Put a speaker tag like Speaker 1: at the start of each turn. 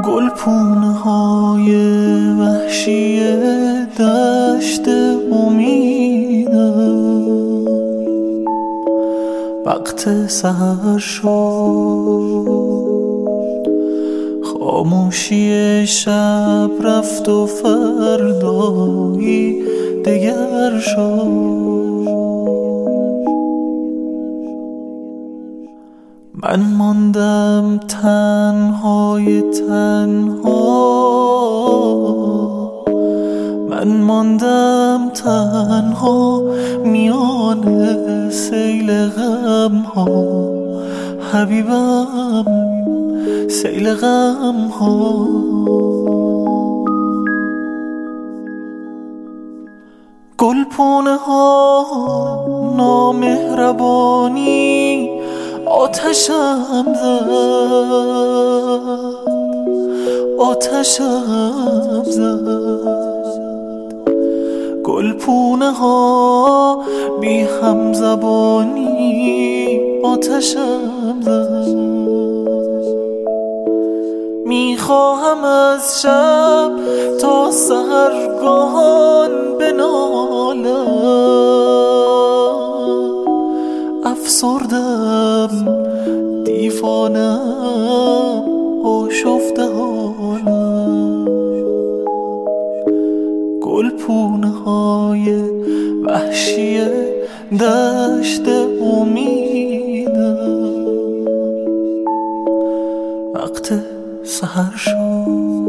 Speaker 1: گلپونه های وحشی دشت امیدم، وقت سحر شد، خاموشی شب رفت و فردایی دگر شد. من ماندم تنهای تنها، من ماندم تنها میان سیل غم ها، حبیبم سیل غم ها. گلپونه ها نامهربانی آتشم زد، آتشم زد. گلپونه ها بی همزبانی آتشم زد. میخواهم از شب تا سحرگاهان بنالم، افسردم دیوانم آشفته حالم. گلپونه های وحشی دشت امیدم، وقت سحر شد.